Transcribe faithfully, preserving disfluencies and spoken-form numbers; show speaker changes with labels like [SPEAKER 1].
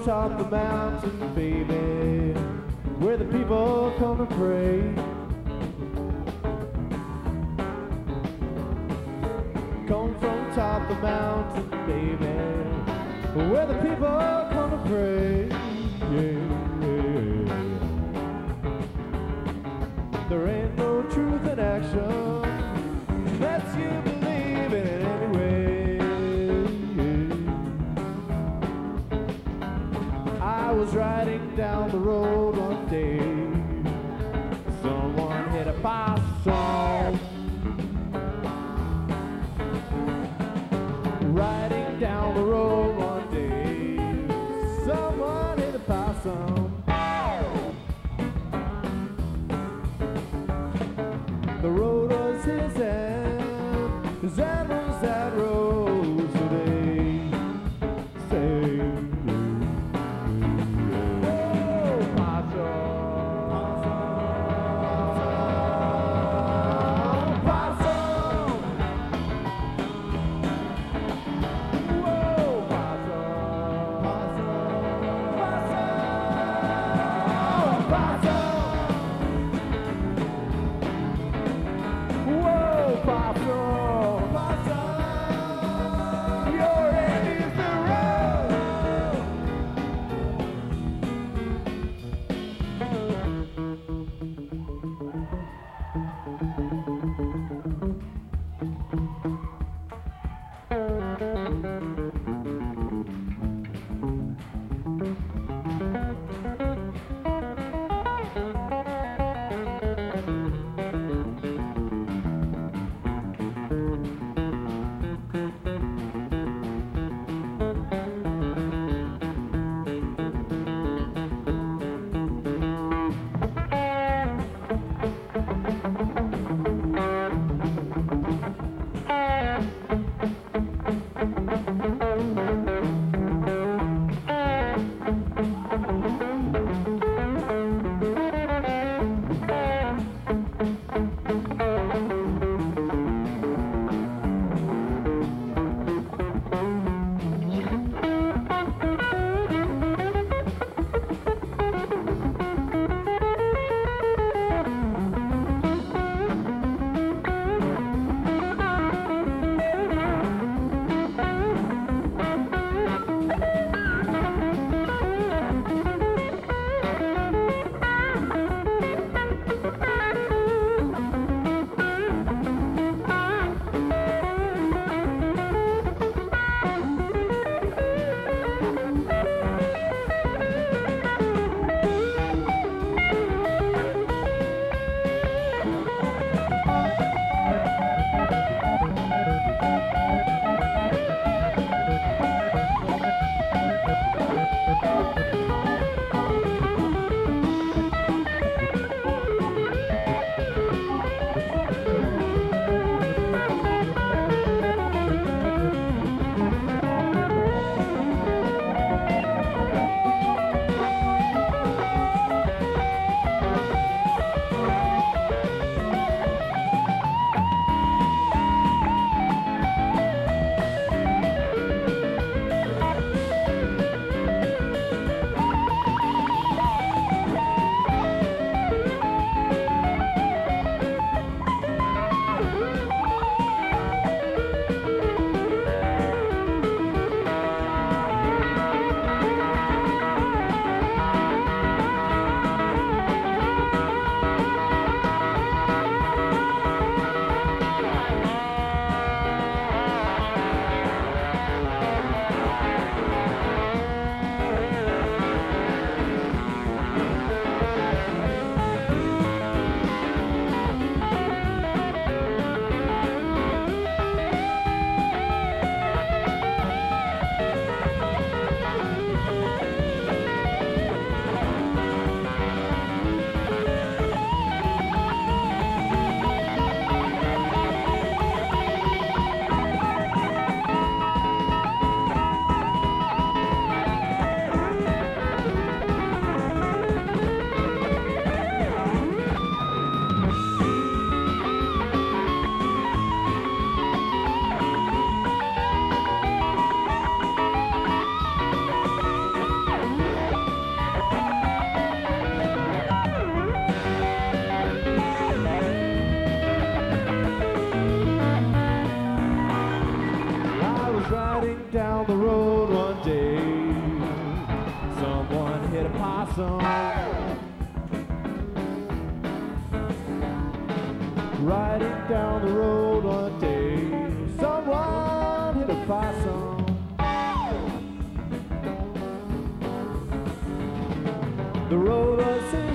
[SPEAKER 1] top the mountain, baby, where the people come to pray. Come from top the mountain, baby, where the people come to pray. Yeah, yeah. There ain't no truth in action lets you believe in it anyway. I was riding down the road one day, someone hit a possum. Riding down the road one day, someone hit a possum. The road was his end, his end was that road today. Say, oh, possum. Riding down the road one day, someone hit a possum. The road was